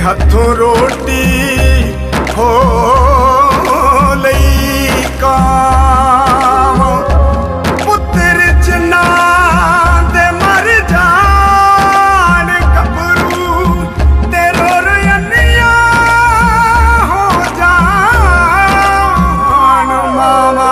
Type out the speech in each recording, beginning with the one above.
हथों रोटी हो लई काम पुत्र जिन्ना दे मर जान कबरू तेरो रनिया हो जान मामा।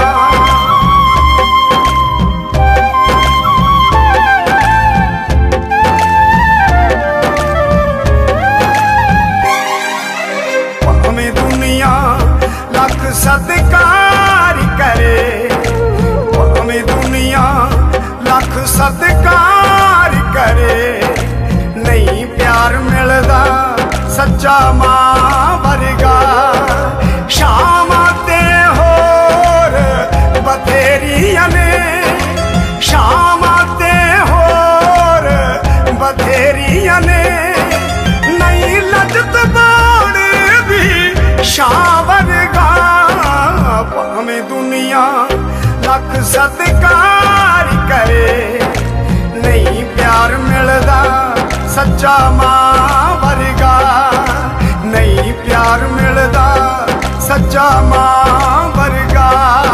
सत्कार करे भावें दुनिया लख सत्कार करे, नहीं प्यार मिलदा सच्चा मां वर्गा। शामां ते होर बथेरियां ने, शामां ते होर बथेरियां ने, नहीं लजत बाण भी शां वर्गा। भावें दुनिया लख सत्कार करे, नहीं प्यार मिलदा सच्चा मां वर्गा, नहीं प्यार मिलदा सच्चा मां वर्गा।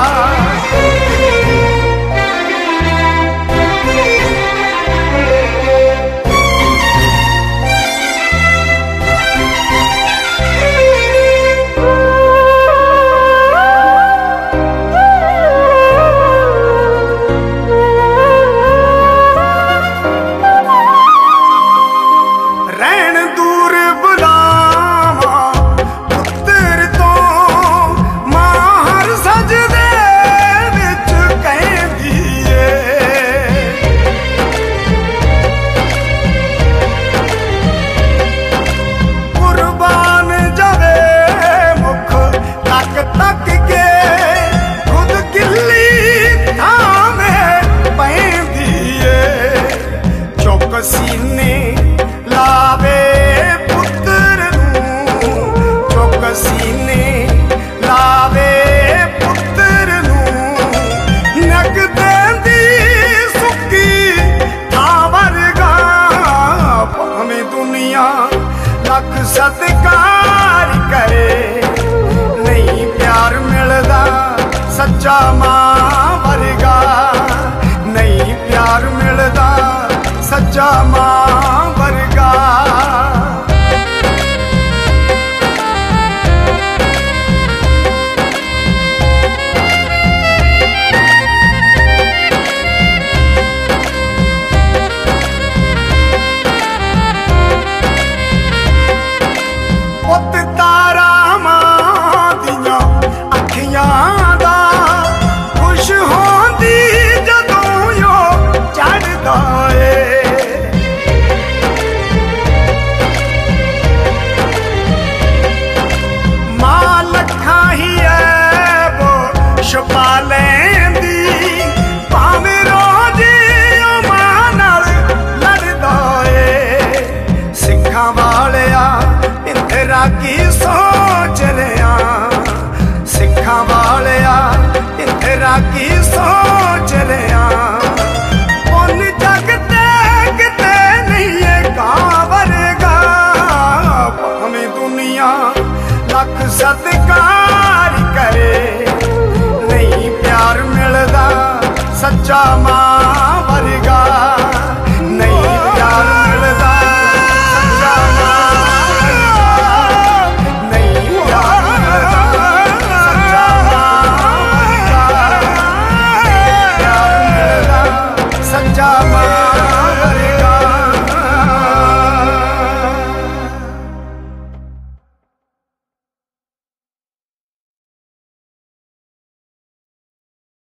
सीने लावे पुत्र नूं, चुक सीने लावे पुत्र नूं, नक देंदी सुक्की थां वर्गा। भावें दुनिया लख सत्कार करे, नहीं प्यार मिलदा सच्चा मां वर्गा, नहीं प्यार मिलदा सच्चा मां वर्गा। पुत तारा मां दियां अखियां दा खुश होंदी जदों यो चढ़दा ए। छुपा लैंदी भावें रोज मां नाल लड़दा ए। सिक्खां वालिया इंदरा की सोच लिया, सिक्खां वालिया इंदरा की सोच लिया।